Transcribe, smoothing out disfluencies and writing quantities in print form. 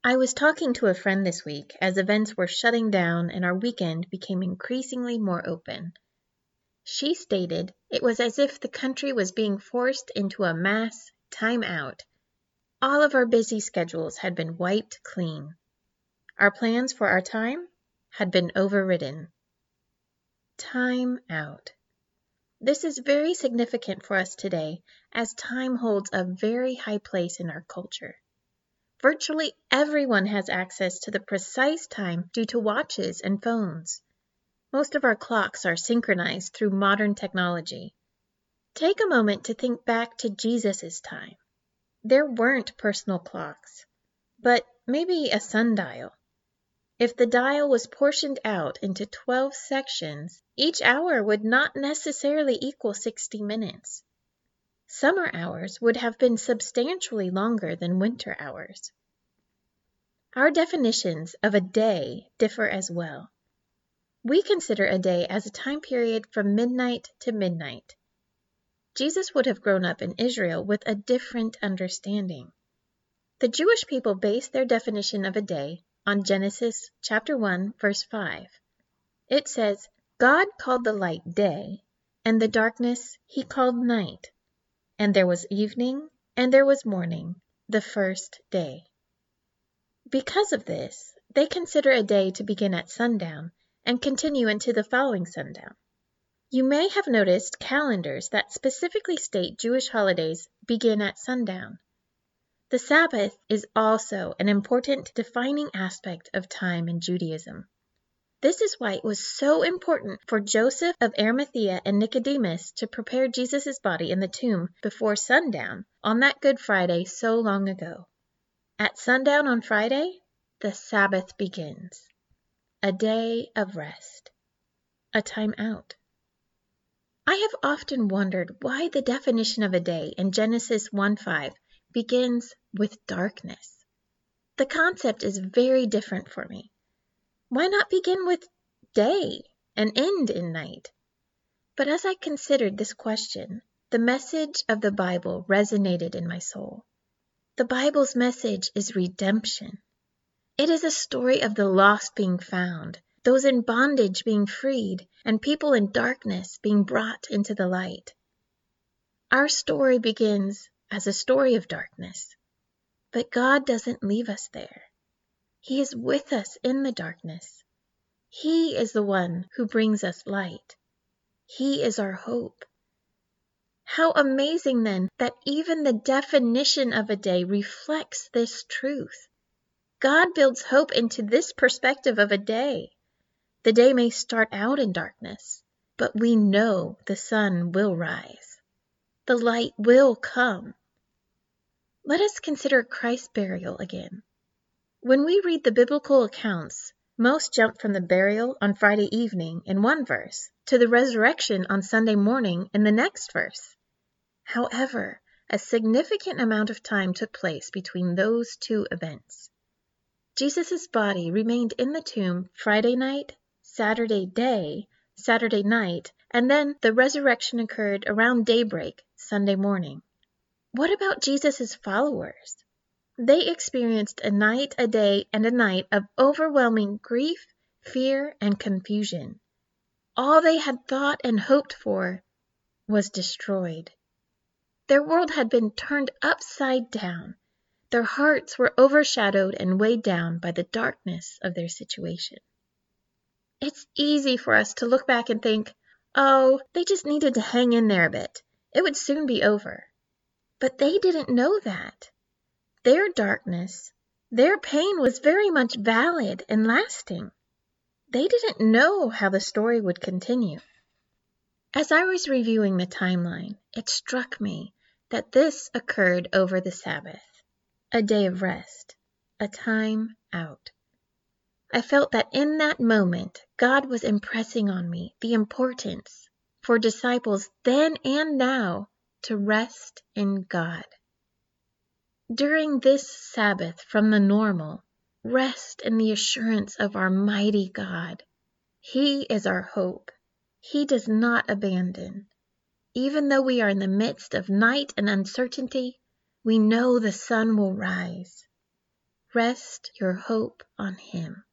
I was talking to a friend this week as events were shutting down and our weekend became increasingly more open. She stated it was as if the country was being forced into a mass time out. All of our busy schedules had been wiped clean. Our plans for our time had been overridden. Time out. This is very significant for us today, as time holds a very high place in our culture. Virtually everyone has access to the precise time due to watches and phones. Most of our clocks are synchronized through modern technology. Take a moment to think back to Jesus' time. There weren't personal clocks, but maybe a sundial. If the dial was portioned out into 12 sections, each hour would not necessarily equal 60 minutes. Summer hours would have been substantially longer than winter hours. Our definitions of a day differ as well. We consider a day as a time period from midnight to midnight. Jesus would have grown up in Israel with a different understanding. The Jewish people based their definition of a day on Genesis chapter 1, verse 5. It says, God called the light day, and the darkness he called night. And there was evening, and there was morning, the first day. Because of this, they consider a day to begin at sundown and continue into the following sundown. You may have noticed calendars that specifically state Jewish holidays begin at sundown. The Sabbath is also an important defining aspect of time in Judaism. This is why it was so important for Joseph of Arimathea and Nicodemus to prepare Jesus' body in the tomb before sundown on that Good Friday so long ago. At sundown on Friday, the Sabbath begins. A day of rest. A time out. I have often wondered why the definition of a day in Genesis 1:5 begins with darkness. The concept is very different for me. Why not begin with day and end in night? But as I considered this question, the message of the Bible resonated in my soul. The Bible's message is redemption. It is a story of the lost being found, those in bondage being freed, and people in darkness being brought into the light. Our story begins as a story of darkness, but God doesn't leave us there. He is with us in the darkness. He is the one who brings us light. He is our hope. How amazing then that even the definition of a day reflects this truth. God builds hope into this perspective of a day. The day may start out in darkness, but we know the sun will rise. The light will come. Let us consider Christ's burial again. When we read the biblical accounts, most jump from the burial on Friday evening in one verse to the resurrection on Sunday morning in the next verse. However, a significant amount of time took place between those two events. Jesus' body remained in the tomb Friday night, Saturday day, Saturday night, and then the resurrection occurred around daybreak Sunday morning. What about Jesus' followers? They experienced a night, a day, and a night of overwhelming grief, fear, and confusion. All they had thought and hoped for was destroyed. Their world had been turned upside down. Their hearts were overshadowed and weighed down by the darkness of their situation. It's easy for us to look back and think, oh, they just needed to hang in there a bit. It would soon be over. But they didn't know that. Their darkness, their pain was very much valid and lasting. They didn't know how the story would continue. As I was reviewing the timeline, it struck me that this occurred over the Sabbath, a day of rest, a time out. I felt that in that moment, God was impressing on me the importance for disciples then and now to rest in God. During this Sabbath from the normal, rest in the assurance of our mighty God. He is our hope. He does not abandon. Even though we are in the midst of night and uncertainty, we know the sun will rise. Rest your hope on Him.